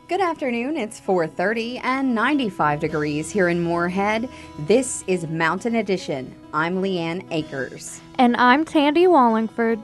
Good afternoon. It's 4:30 and 95 degrees here in Moorhead. This is Mountain Edition. I'm Leanne Akers. And I'm Tandy Wallingford.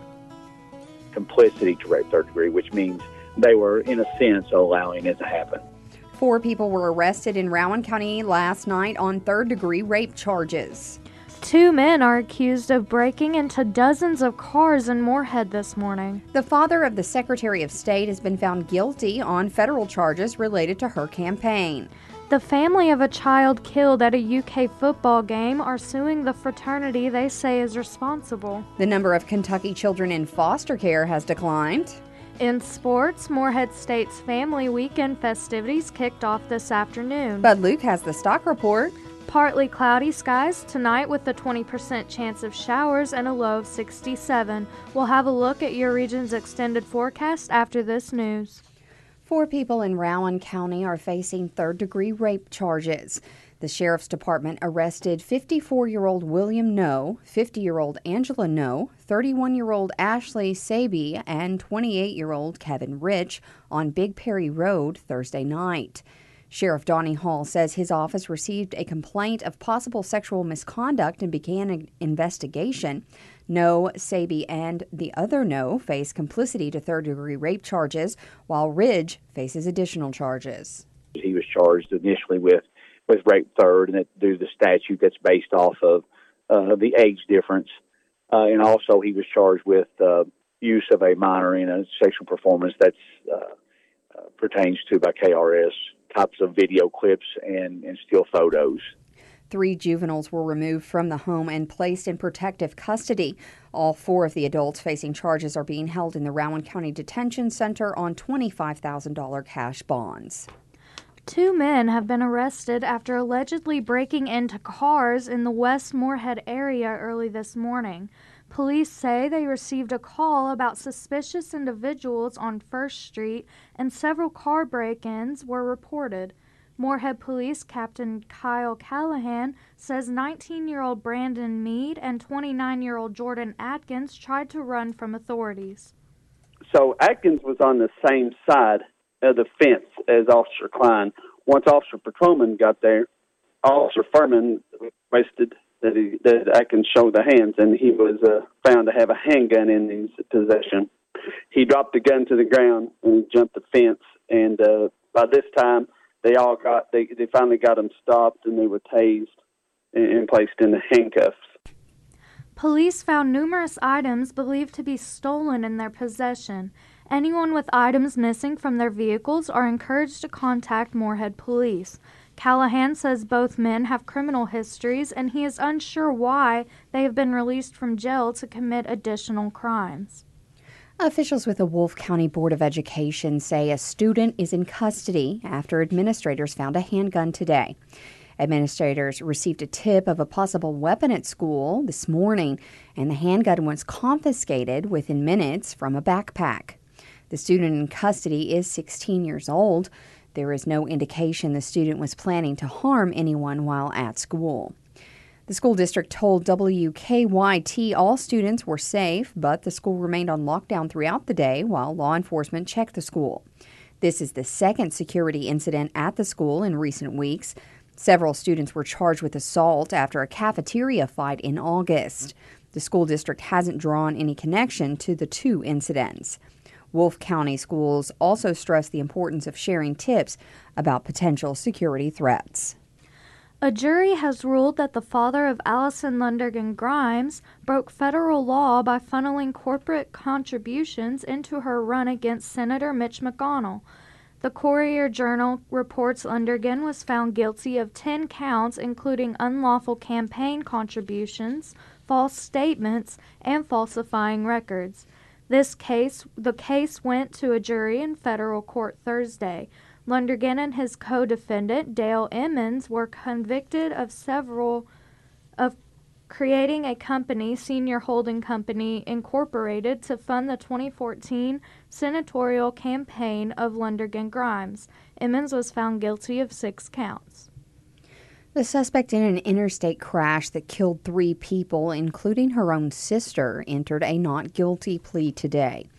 Complicity to rape third degree, which means they were, in a sense, allowing it to happen. 4 people were arrested in Rowan County last night on third-degree rape charges. 2 men are accused of breaking into dozens of cars in Moorhead this morning. The father of the Secretary of State has been found guilty on federal charges related to her campaign. The family of a child killed at a UK football game are suing the fraternity they say is responsible. The number of Kentucky children in foster care has declined. In sports, Moorhead State's Family Weekend festivities kicked off this afternoon. But Luke has the stock report. Partly cloudy skies tonight with a 20% chance of showers and a low of 67. We'll have a look at your region's extended forecast after this news. 4 people in Rowan County are facing third-degree rape charges. The Sheriff's Department arrested 54-year-old William No, 50-year-old Angela No, 31-year-old Ashley Saby, and 28-year-old Kevin Rich on Big Perry Road Thursday night. Sheriff Donnie Hall says his office received a complaint of possible sexual misconduct and began an investigation. No, Saby, and the other No face complicity to third-degree rape charges, while Ridge faces additional charges. He was charged initially with rape third, and that due to the statute that's based off of the age difference. And also he was charged with use of a minor in a sexual performance that's pertains to by KRS types of video clips and still photos. 3 juveniles were removed from the home and placed in protective custody. All 4 of the adults facing charges are being held in the Rowan County Detention Center on $25,000 cash bonds. 2 men have been arrested after allegedly breaking into cars in the West Moorhead area early this morning. Police say they received a call about suspicious individuals on First Street, and several car break-ins were reported. Moorhead Police Captain Kyle Callahan says 19-year-old Brandon Mead and 29-year-old Jordan Atkins tried to run from authorities. So Atkins was on the same side of the fence as Officer Klein. Once Officer Patrolman got there, Officer Furman requested that Atkins show the hands, and he was found to have a handgun in his possession. He dropped the gun to the ground and he jumped the fence, and by this time they finally got him stopped, and they were tased and placed in the handcuffs. Police found numerous items believed to be stolen in their possession. Anyone with items missing from their vehicles are encouraged to contact Moorhead Police. Callahan says both men have criminal histories, and he is unsure why they have been released from jail to commit additional crimes. Officials with the Wolfe County Board of Education say a student is in custody after administrators found a handgun today. Administrators received a tip of a possible weapon at school this morning, and the handgun was confiscated within minutes from a backpack. The student in custody is 16 years old. There is no indication the student was planning to harm anyone while at school. The school district told WKYT all students were safe, but the school remained on lockdown throughout the day while law enforcement checked the school. This is the second security incident at the school in recent weeks. Several students were charged with assault after a cafeteria fight in August. The school district hasn't drawn any connection to the 2 incidents. Wolfe County schools also stress the importance of sharing tips about potential security threats. A jury has ruled that the father of Allison Lundergan Grimes broke federal law by funneling corporate contributions into her run against Senator Mitch McConnell. The Courier-Journal reports Lundergan was found guilty of 10 counts, including unlawful campaign contributions, false statements, and falsifying records. The case went to a jury in federal court Thursday. Lundergan and his co-defendant, Dale Emmons, were convicted of creating a company, Senior Holding Company Incorporated, to fund the 2014 senatorial campaign of Lundergan Grimes. Emmons was found guilty of 6 counts. The suspect in an interstate crash that killed 3 people, including her own sister, entered a not guilty plea today.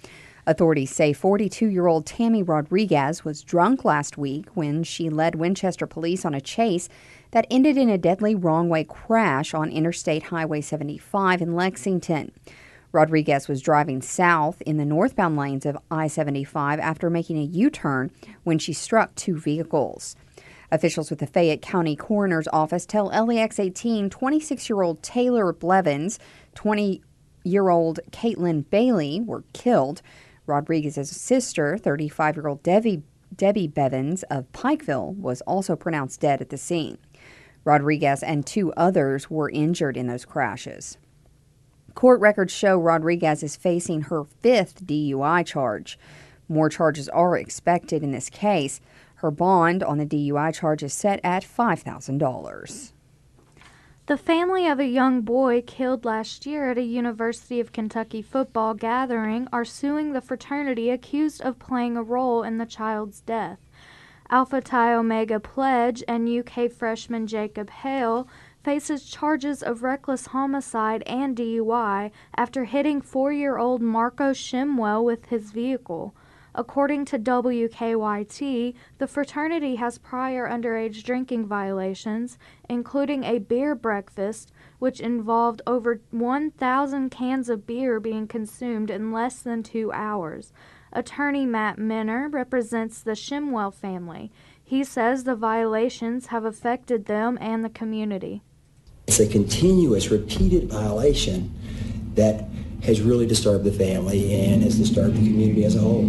Authorities say 42-year-old Tammy Rodriguez was drunk last week when she led Winchester police on a chase that ended in a deadly wrong-way crash on Interstate Highway 75 in Lexington. Rodriguez was driving south in the northbound lanes of I-75 after making a U-turn when she struck two vehicles. Officials with the Fayette County Coroner's Office tell LEX18 26-year-old Taylor Blevins, 20-year-old Caitlin Bailey were killed. Rodriguez's sister, 35-year-old Debbie Bevins of Pikeville, was also pronounced dead at the scene. Rodriguez and two others were injured in those crashes. Court records show Rodriguez is facing her fifth DUI charge. More charges are expected in this case. Her bond on the DUI charge is set at $5,000. The family of a young boy killed last year at a University of Kentucky football gathering are suing the fraternity accused of playing a role in the child's death. Alpha Chi Omega pledge and UK freshman Jacob Hale faces charges of reckless homicide and DUI after hitting 4-year-old Marco Shimwell with his vehicle. According to WKYT, the fraternity has prior underage drinking violations, including a beer breakfast, which involved over 1,000 cans of beer being consumed in less than 2 hours. Attorney Matt Minner represents the Shimwell family. He says the violations have affected them and the community. It's a continuous, repeated violation that has really disturbed the family and has disturbed the community as a whole.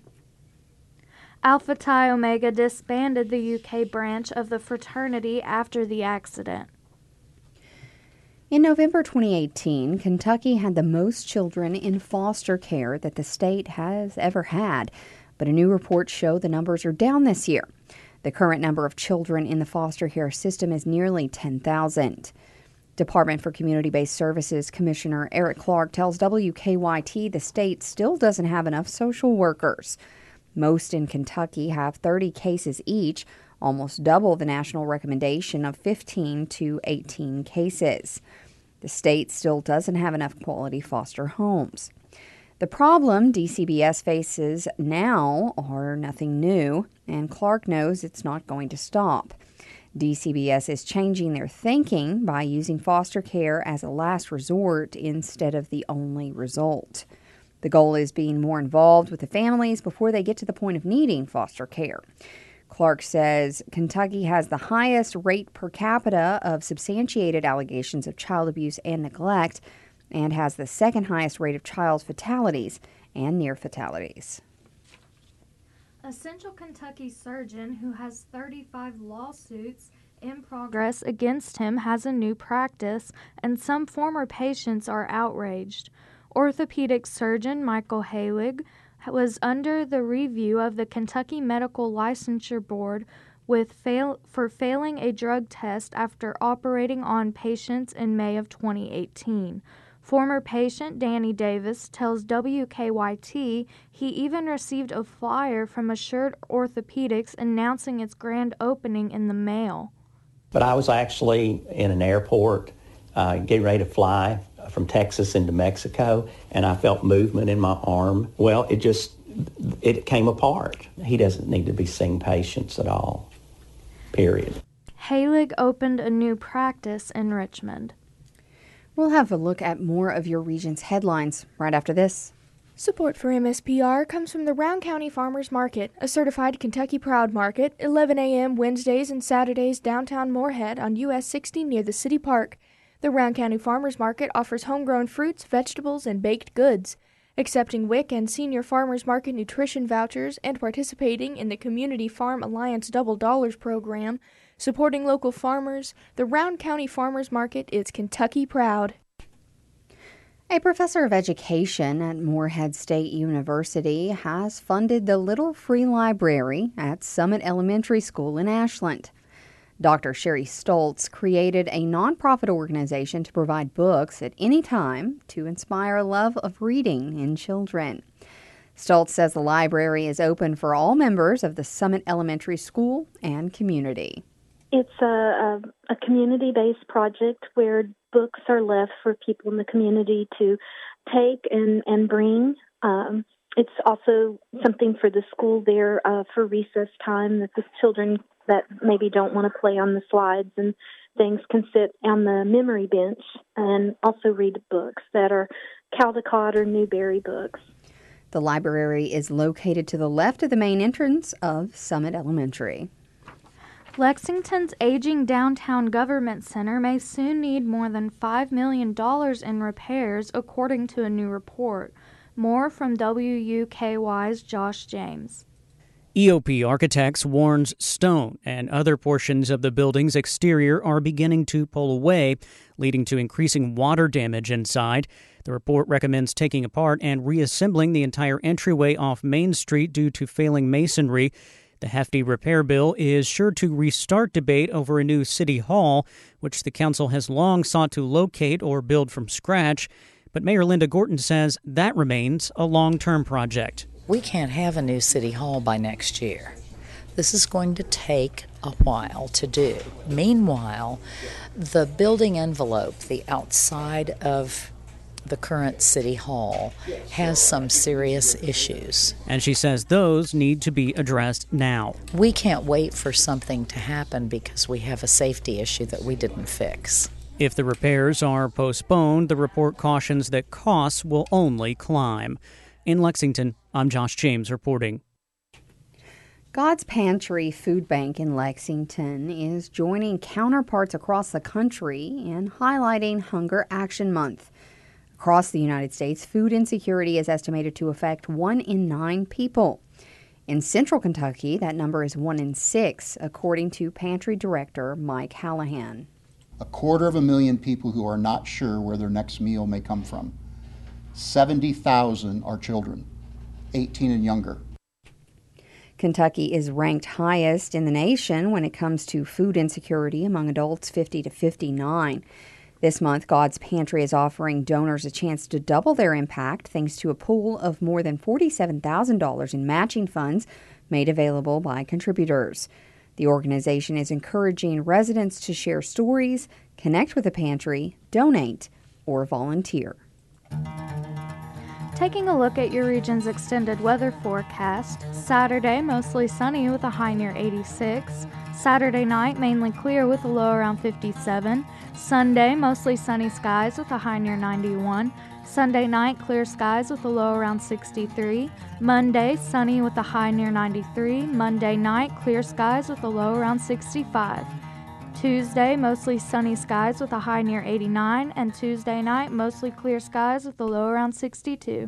Alpha Chi Omega disbanded the UK branch of the fraternity after the accident. In November 2018, Kentucky had the most children in foster care that the state has ever had, but a new report showed the numbers are down this year. The current number of children in the foster care system is nearly 10,000. Department for Community-Based Services Commissioner Eric Clark tells WKYT the state still doesn't have enough social workers. Most in Kentucky have 30 cases each, almost double the national recommendation of 15 to 18 cases. The state still doesn't have enough quality foster homes. The problem DCBS faces now are nothing new, and Clark knows it's not going to stop. DCBS is changing their thinking by using foster care as a last resort instead of the only result. The goal is being more involved with the families before they get to the point of needing foster care. Clark says Kentucky has the highest rate per capita of substantiated allegations of child abuse and neglect and has the second highest rate of child fatalities and near fatalities. A Central Kentucky surgeon who has 35 lawsuits in progress against him has a new practice, and some former patients are outraged. Orthopedic surgeon Michael Halig was under the review of the Kentucky Medical Licensure Board for failing a drug test after operating on patients in May of 2018. Former patient Danny Davis tells WKYT he even received a flyer from Assured Orthopedics announcing its grand opening in the mail. But I was actually in an airport getting ready to fly from Texas into Mexico, and I felt movement in my arm. Well, it came apart. He doesn't need to be seeing patients at all, period. Halig opened a new practice in Richmond. We'll have a look at more of your region's headlines right after this. Support for MSPR comes from the Round County Farmers Market, a certified Kentucky Proud Market, 11 a.m. Wednesdays and Saturdays downtown Moorhead on US 60 near the City Park. The Round County Farmers Market offers homegrown fruits, vegetables, and baked goods. Accepting WIC and Senior Farmers Market nutrition vouchers and participating in the Community Farm Alliance Double Dollars program, supporting local farmers, the Round County Farmers Market is Kentucky proud. A professor of education at Moorhead State University has funded the Little Free Library at Summit Elementary School in Ashland. Dr. Sherry Stoltz created a nonprofit organization to provide books at any time to inspire a love of reading in children. Stoltz says the library is open for all members of the Summit Elementary School and community. It's a community-based project where books are left for people in the community to take and bring. it's also something for the school there for recess time, that the children that maybe don't want to play on the slides and things can sit on the memory bench and also read books that are Caldecott or Newberry books. The library is located to the left of the main entrance of Summit Elementary. Lexington's aging downtown government center may soon need more than $5 million in repairs, according to a new report. More from WUKY's Josh James. EOP Architects warns stone and other portions of the building's exterior are beginning to pull away, leading to increasing water damage inside. The report recommends taking apart and reassembling the entire entryway off Main Street due to failing masonry. The hefty repair bill is sure to restart debate over a new city hall, which the council has long sought to locate or build from scratch. But Mayor Linda Gorton says that remains a long-term project. We can't have a new city hall by next year. This is going to take a while to do. Meanwhile, the building envelope, the outside of the current city hall, has some serious issues. And she says those need to be addressed now. We can't wait for something to happen because we have a safety issue that we didn't fix. If the repairs are postponed, the report cautions that costs will only climb. In Lexington, I'm Josh James reporting. God's Pantry Food Bank in Lexington is joining counterparts across the country in highlighting Hunger Action Month. Across the United States, food insecurity is estimated to affect 1 in 9 people. In central Kentucky, that number is 1 in 6, according to Pantry Director Mike Hallahan. 250,000 people who are not sure where their next meal may come from. 70,000 are children, 18 and younger. Kentucky is ranked highest in the nation when it comes to food insecurity among adults 50 to 59. This month, God's Pantry is offering donors a chance to double their impact thanks to a pool of more than $47,000 in matching funds made available by contributors. The organization is encouraging residents to share stories, connect with the pantry, donate, or volunteer. Taking a look at your region's extended weather forecast, Saturday mostly sunny with a high near 86. Saturday night mainly clear with a low around 57. Sunday mostly sunny skies with a high near 91. Sunday night clear skies with a low around 63. Monday sunny with a high near 93. Monday night clear skies with a low around 65. Tuesday mostly sunny skies with a high near 89, and Tuesday night mostly clear skies with a low around 62.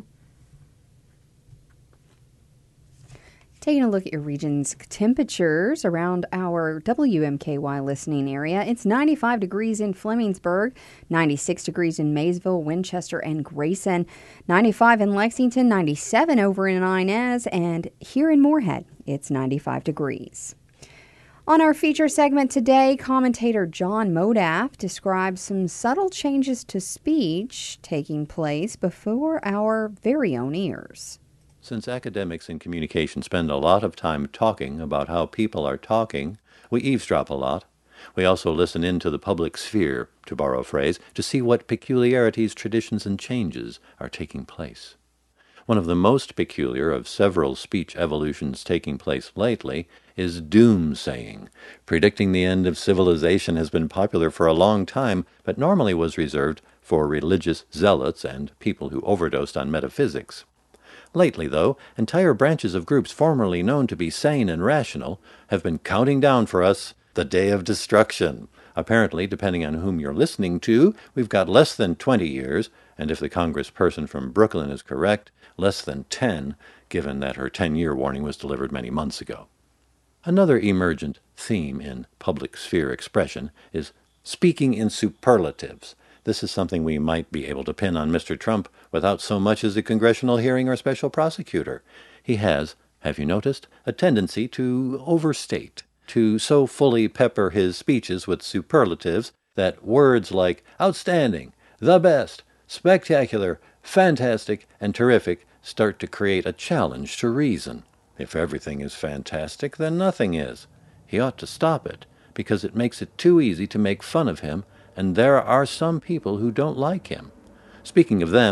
Taking a look at your region's temperatures around our WMKY listening area, it's 95 degrees in Flemingsburg, 96 degrees in Maysville, Winchester, and Grayson, 95 in Lexington, 97 over in Inez, and here in Moorhead, it's 95 degrees. On our feature segment today, commentator John Modaff describes some subtle changes to speech taking place before our very own ears. Since academics in communication spend a lot of time talking about how people are talking, we eavesdrop a lot. We also listen into the public sphere, to borrow a phrase, to see what peculiarities, traditions, and changes are taking place. One of the most peculiar of several speech evolutions taking place lately is doomsaying. Predicting the end of civilization has been popular for a long time, but normally was reserved for religious zealots and people who overdosed on metaphysics. Lately, though, entire branches of groups formerly known to be sane and rational have been counting down for us the day of destruction. Apparently, depending on whom you're listening to, we've got less than 20 years, and if the congressperson from Brooklyn is correct, less than 10, given that her 10-year warning was delivered many months ago. Another emergent theme in public sphere expression is speaking in superlatives. This is something we might be able to pin on Mr. Trump without so much as a congressional hearing or special prosecutor. He has, have you noticed, a tendency to overstate, to so fully pepper his speeches with superlatives that words like outstanding, the best, spectacular, fantastic, and terrific start to create a challenge to reason. If everything is fantastic, then nothing is. He ought to stop it, because it makes it too easy to make fun of him, and there are some people who don't like him. Speaking of them,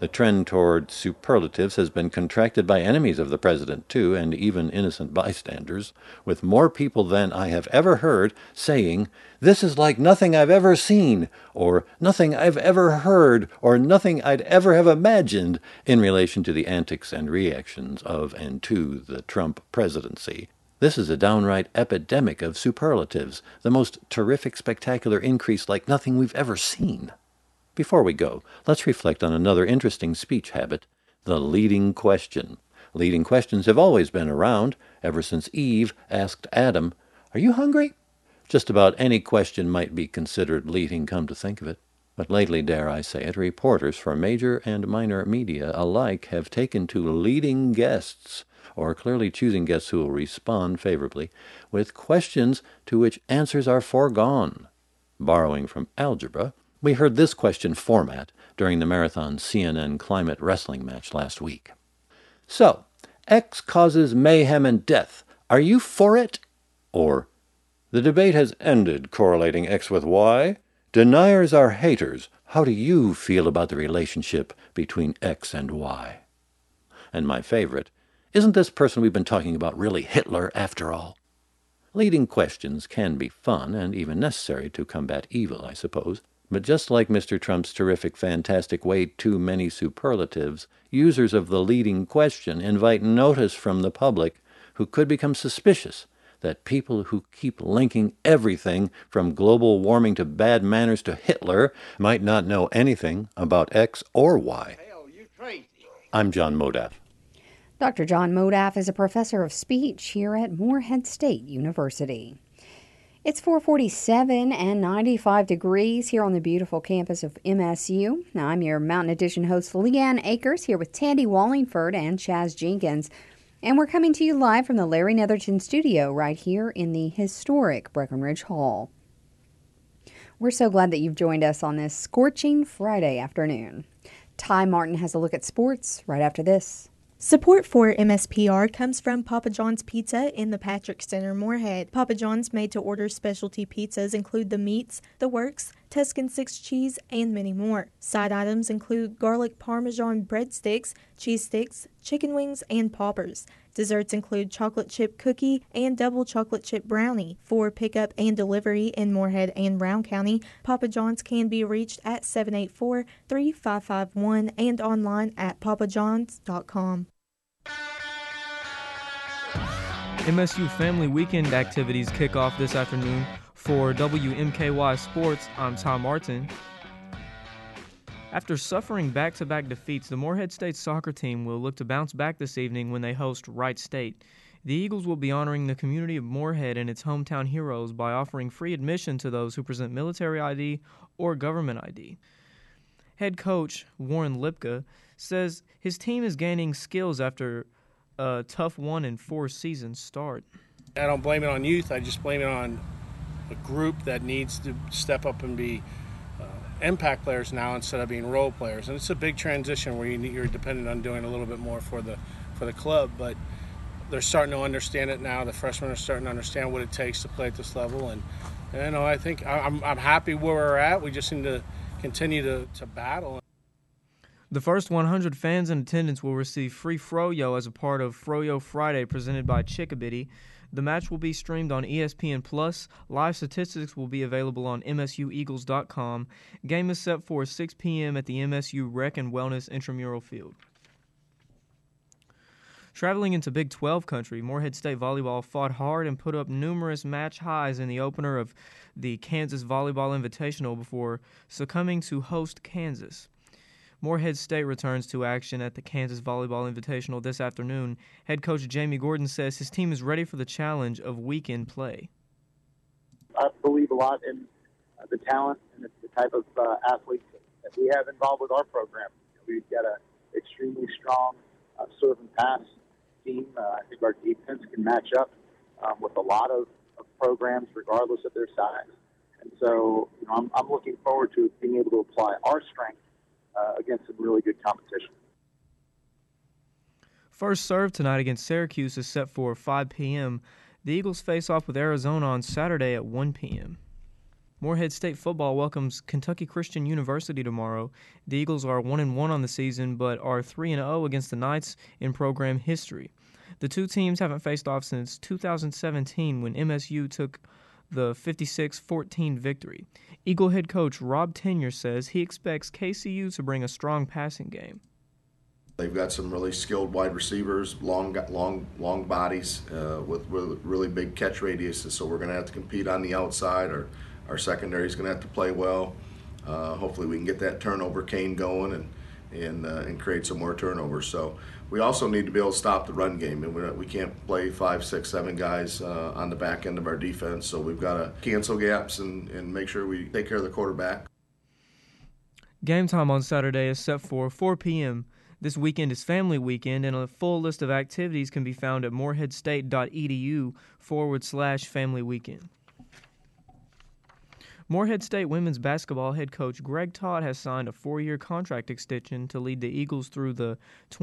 The trend toward superlatives has been contracted by enemies of the president, too, and even innocent bystanders, with more people than I have ever heard saying, "This is like nothing I've ever seen," or "nothing I've ever heard," or "nothing I'd ever have imagined," in relation to the antics and reactions of and to the Trump presidency. This is a downright epidemic of superlatives, the most terrific, spectacular increase like nothing we've ever seen. Before we go, let's reflect on another interesting speech habit, the leading question. Leading questions have always been around, ever since Eve asked Adam, "Are you hungry?" Just about any question might be considered leading, come to think of it. But lately, dare I say it, reporters for major and minor media alike have taken to leading guests, or clearly choosing guests who will respond favorably, with questions to which answers are foregone. Borrowing from algebra, we heard this question format during the marathon CNN climate wrestling match last week. So, X causes mayhem and death. Are you for it? Or, the debate has ended correlating X with Y. Deniers are haters. How do you feel about the relationship between X and Y? And my favorite, isn't this person we've been talking about really Hitler after all? Leading questions can be fun and even necessary to combat evil, I suppose. But just like Mr. Trump's terrific, fantastic, way too many superlatives, users of the leading question invite notice from the public who could become suspicious that people who keep linking everything from global warming to bad manners to Hitler might not know anything about X or Y. I'm John Modaff. Dr. John Modaff is a professor of speech here at Morehead State University. It's 4:47 and 95 degrees here on the beautiful campus of MSU. Now, I'm your Mountain Edition host, Leanne Akers, here with Tandy Wallingford and Chaz Jenkins. And we're coming to you live from the Larry Netherton studio right here in the historic Breckenridge Hall. We're so glad that you've joined us on this scorching Friday afternoon. Ty Martin has a look at sports right after this. Support for MSPR comes from Papa John's Pizza in the Patrick Center, Morehead. Papa John's made-to-order specialty pizzas include the meats, the works, Tuscan 6 cheese, and many more. Side items include garlic parmesan breadsticks, cheese sticks, chicken wings, and poppers. Desserts include chocolate chip cookie and double chocolate chip brownie. For pickup and delivery in Morehead and Round County, Papa John's can be reached at 784-3551 and online at papajohns.com. MSU Family Weekend activities kick off this afternoon. For WMKY Sports, I'm Tom Martin. After suffering back-to-back defeats, the Morehead State soccer team will look to bounce back this evening when they host Wright State. The Eagles will be honoring the community of Morehead and its hometown heroes by offering free admission to those who present military ID or government ID. Head coach Warren Lipka says his team is gaining skills after a tough 1-4 season start. I don't blame it on youth. I just blame it on a group that needs to step up and be impact players now instead of being role players. And it's a big transition where you're dependent on doing a little bit more for the club. But they're starting to understand it now. The freshmen are starting to understand what it takes to play at this level. And you know, I think I'm happy where we're at. We just need to continue to battle. The first 100 fans in attendance will receive free Froyo as a part of Froyo Friday presented by Chickabiddy. The match will be streamed on ESPN+. Live statistics will be available on MSUEagles.com. Game is set for 6 p.m. at the MSU Rec and Wellness Intramural Field. Traveling into Big 12 country, Morehead State Volleyball fought hard and put up numerous match highs in the opener of the Kansas Volleyball Invitational before succumbing to host Kansas. Morehead State returns to action at the Kansas Volleyball Invitational this afternoon. Head coach Jamie Gordon says his team is ready for the challenge of weekend play. I believe a lot in the talent and the type of athletes that we have involved with our program. We've got an extremely strong serve and pass team. I think our defense can match up with a lot of programs regardless of their size. And so I'm looking forward to being able to apply our strength against some really good competition. First serve tonight against Syracuse is set for 5 p.m. The Eagles face off with Arizona on Saturday at 1 p.m. Morehead State football welcomes Kentucky Christian University tomorrow. The Eagles are 1-1 on the season, but are 3-0 against the Knights in program history. The two teams haven't faced off since 2017 when MSU took the 56-14 victory. Eagle head coach Rob Tenyer says he expects KCU to bring a strong passing game. They've got some really skilled wide receivers, long bodies with really big catch radiuses, so we're going to have to compete on the outside. Our secondary is going to have to play well. Hopefully we can get that turnover cane going and create some more turnovers. So we also need to be able to stop the run game, and we can't play 5, 6, 7 guys on the back end of our defense. So we've got to cancel gaps and make sure we take care of the quarterback. Game time on Saturday is set for 4 p.m. This weekend is Family Weekend, and a full list of activities can be found at moreheadstate.edu/Family Weekend. Morehead State women's basketball head coach Greg Todd has signed a 4-year contract extension to lead the Eagles through the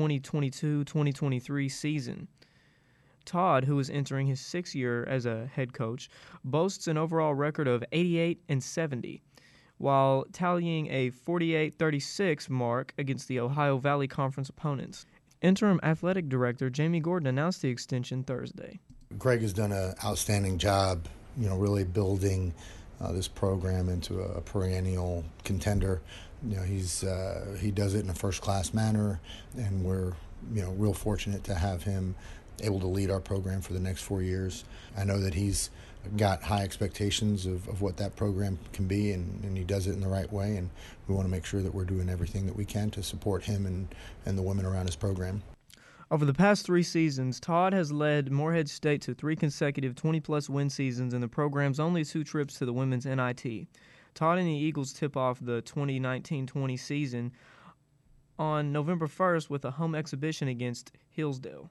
2022-2023 season. Todd, who is entering his 6th year as a head coach, boasts an overall record of 88-70, while tallying a 48-36 mark against the Ohio Valley Conference opponents. Interim athletic director Jamie Gordon announced the extension Thursday. Greg has done an outstanding job, really building this program into a perennial contender. He does it in a first-class manner, and we're real fortunate to have him able to lead our program for the next 4 years. I know that he's got high expectations of what that program can be, and he does it in the right way, and we want to make sure that we're doing everything that we can to support him and the women around his program. Over the past 3 seasons, Todd has led Morehead State to 3 consecutive 20-plus win seasons and the program's only 2 trips to the women's NIT. Todd and the Eagles tip off the 2019-20 season on November 1st with a home exhibition against Hillsdale.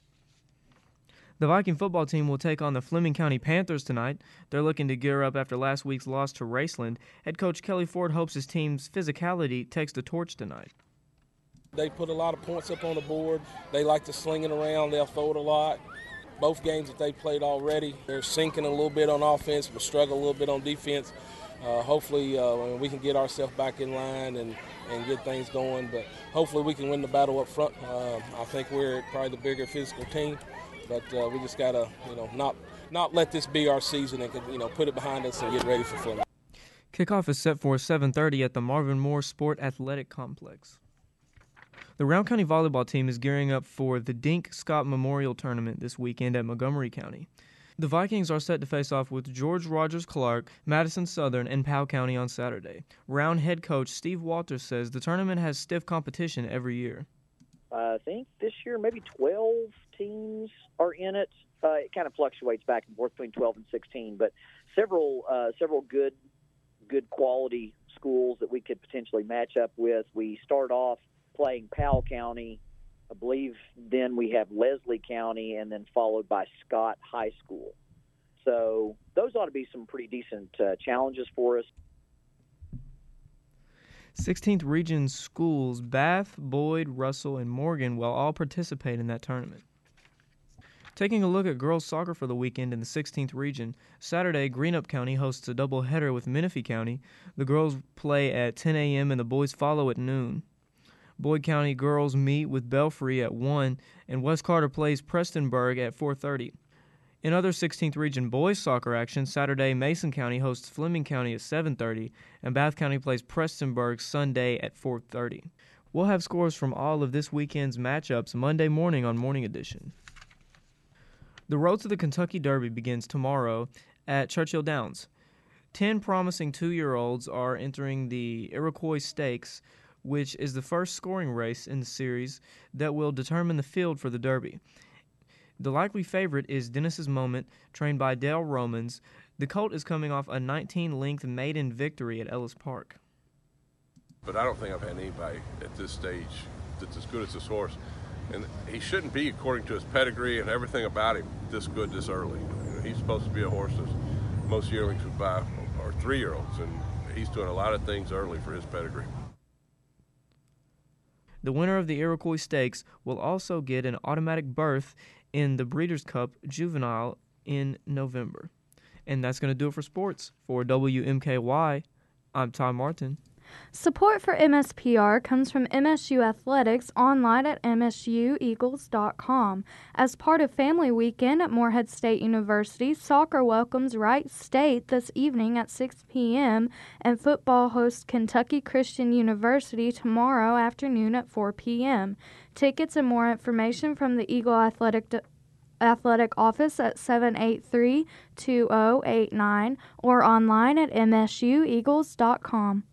The Viking football team will take on the Fleming County Panthers tonight. They're looking to gear up after last week's loss to Raceland. Head coach Kelly Ford hopes his team's physicality takes the torch tonight. They put a lot of points up on the board. They like to sling it around. They'll throw it a lot. Both games that they played already, they're sinking a little bit on offense, but struggle a little bit on defense. Hopefully we can get ourselves back in line and get things going. But hopefully we can win the battle up front. I think we're probably the bigger physical team, but we just got to not let this be our season and put it behind us and get ready for Fleming. Kickoff is set for 7:30 at the Marvin Moore Sport Athletic Complex. The Round County volleyball team is gearing up for the Dink Scott Memorial Tournament this weekend at Montgomery County. The Vikings are set to face off with George Rogers Clark, Madison Southern, and Powell County on Saturday. Round head coach Steve Walters says the tournament has stiff competition every year. I think this year maybe 12 teams are in it. It kind of fluctuates back and forth between 12 and 16, but several good quality schools that we could potentially match up with. We start off playing Powell County. I believe then we have Leslie County, and then followed by Scott High School. So those ought to be some pretty decent challenges for us. 16th Region schools Bath, Boyd, Russell, and Morgan will all participate in that tournament. Taking a look at girls soccer for the weekend in the 16th Region, Saturday, Greenup County hosts a doubleheader with Menifee County. The girls play at 10 a.m. and the boys follow at noon. Boyd County girls meet with Belfry at 1, and West Carter plays Prestonburg at 4:30. In other 16th Region boys soccer action, Saturday, Mason County hosts Fleming County at 7:30, and Bath County plays Prestonburg Sunday at 4:30. We'll have scores from all of this weekend's matchups Monday morning on Morning Edition. The road to the Kentucky Derby begins tomorrow at Churchill Downs. 10 promising 2-year-olds are entering the Iroquois Stakes, which is the first scoring race in the series that will determine the field for the Derby. The likely favorite is Dennis's Moment, trained by Dale Romans. The colt is coming off a 19-length maiden victory at Ellis Park. But I don't think I've had anybody at this stage that's as good as this horse. And he shouldn't be, according to his pedigree and everything about him, this good this early. He's supposed to be a horse that most yearlings would buy, or 3-year-olds, and he's doing a lot of things early for his pedigree. The winner of the Iroquois Stakes will also get an automatic berth in the Breeders' Cup Juvenile in November. And that's going to do it for sports. For WMKY, I'm Ty Martin. Support for MSPR comes from MSU Athletics online at msueagles.com. As part of Family Weekend at Morehead State University, soccer welcomes Wright State this evening at 6 p.m. and football hosts Kentucky Christian University tomorrow afternoon at 4 p.m. Tickets and more information from the Eagle Athletic office at 783-2089 or online at msueagles.com.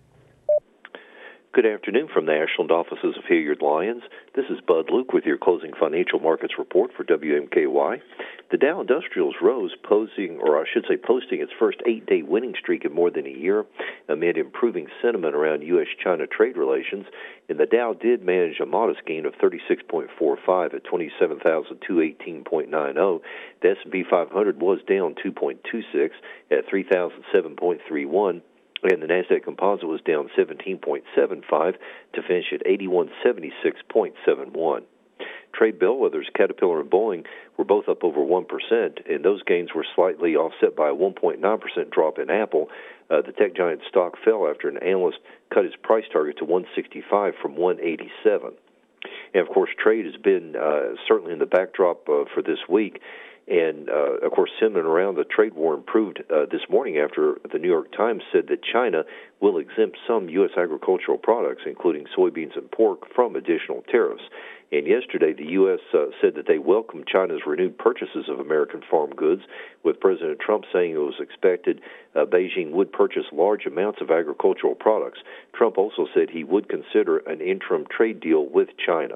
Good afternoon from the Ashland offices of Hilliard Lyons. This is Bud Luke with your closing financial markets report for WMKY. The Dow Industrials rose, posting its first 8-day winning streak in more than a year amid improving sentiment around U.S.-China trade relations. And the Dow did manage a modest gain of 36.45 at 27,218.90. The S&P 500 was down 2.26 at 3,007.31. And the NASDAQ Composite was down 17.75 to finish at 8176.71. Trade bellwethers Caterpillar and Boeing were both up over 1%, and those gains were slightly offset by a 1.9% drop in Apple. The tech giant stock fell after an analyst cut his price target to 165 from 187. And, of course, trade has been certainly in the backdrop for this week. And, of course, sentiment around the trade war improved this morning after the New York Times said that China will exempt some U.S. agricultural products, including soybeans and pork, from additional tariffs. And yesterday, the U.S. said that they welcomed China's renewed purchases of American farm goods, with President Trump saying it was expected Beijing would purchase large amounts of agricultural products. Trump also said he would consider an interim trade deal with China.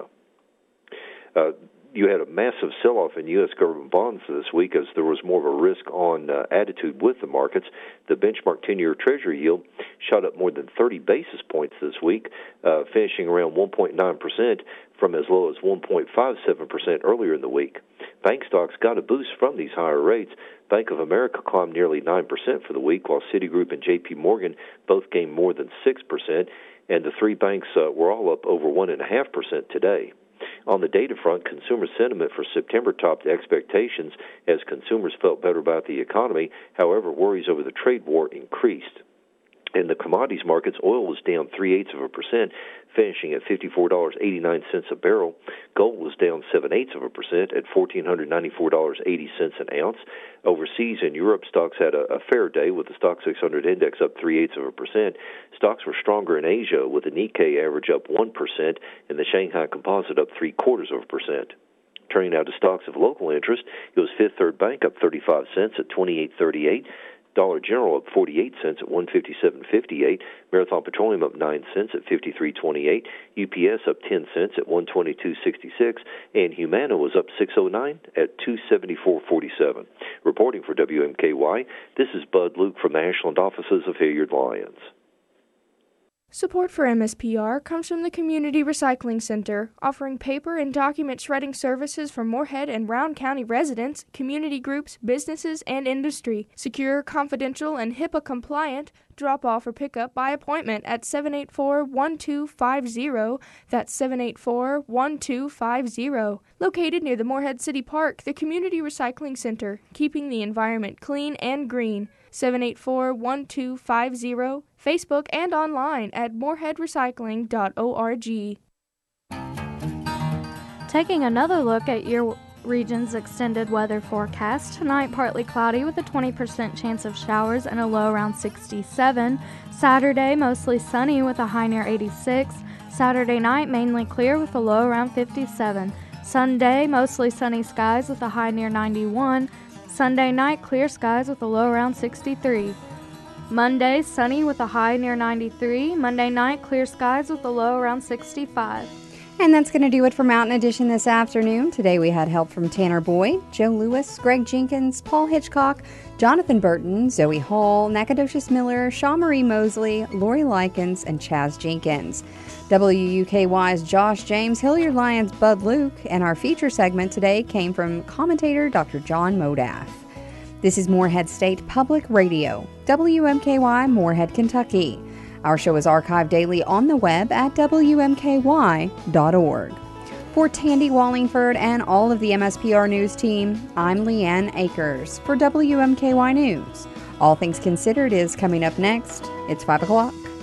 You had a massive sell-off in U.S. government bonds this week as there was more of a risk-on attitude with the markets. The benchmark 10-year Treasury yield shot up more than 30 basis points this week, finishing around 1.9% from as low as 1.57% earlier in the week. Bank stocks got a boost from these higher rates. Bank of America climbed nearly 9% for the week, while Citigroup and J.P. Morgan both gained more than 6%, and the three banks were all up over 1.5% today. On the data front, consumer sentiment for September topped expectations as consumers felt better about the economy. However, worries over the trade war increased. In the commodities markets, oil was down 0.3%, finishing at $54.89 a barrel. Gold was down 0.7% at $1,494.80 an ounce. Overseas in Europe, stocks had a fair day with the Stock 600 index up 0.3%. Stocks were stronger in Asia, with the Nikkei average up 1% and the Shanghai Composite up 0.75%. Turning now to stocks of local interest, it was Fifth Third Bank up 35 cents at $28.38. Dollar General up 48 cents at $157.58. Marathon Petroleum up 9 cents at $53.28. UPS up 10 cents at $122.66. And Humana was up 6.09 at $274.47. Reporting for WMKY, this is Bud Luke from the Ashland offices of Hilliard Lyons. Support for MSPR comes from the Community Recycling Center, offering paper and document shredding services for Morehead and Round County residents, community groups, businesses, and industry. Secure, confidential, and HIPAA compliant. Drop off or pick up by appointment at 784-1250. That's 784-1250. Located near the Morehead City Park, the Community Recycling Center, keeping the environment clean and green. 784-1250. Facebook and online at moreheadrecycling.org. Taking another look at your region's extended weather forecast. Tonight, partly cloudy with a 20% chance of showers and a low around 67. Saturday, mostly sunny with a high near 86. Saturday night, mainly clear with a low around 57. Sunday, mostly sunny skies with a high near 91. Sunday night, clear skies with a low around 63. Monday, sunny with a high near 93. Monday night, clear skies with a low around 65. And that's going to do it for Mountain Edition this afternoon. Today we had help from Tanner Boyd, Joe Lewis, Greg Jenkins, Paul Hitchcock, Jonathan Burton, Zoe Hall, Nacogdoches Miller, Shaw Marie Mosley, Lori Likens, and Chaz Jenkins. WUKY's Josh James, Hilliard Lyons, Bud Luke, and our feature segment today came from commentator Dr. John Modaff. This is Morehead State Public Radio, WMKY, Morehead, Kentucky. Our show is archived daily on the web at WMKY.org. For Tandy Wallingford and all of the MSPR News team, I'm Leanne Akers for WMKY News. All Things Considered is coming up next. It's 5 o'clock.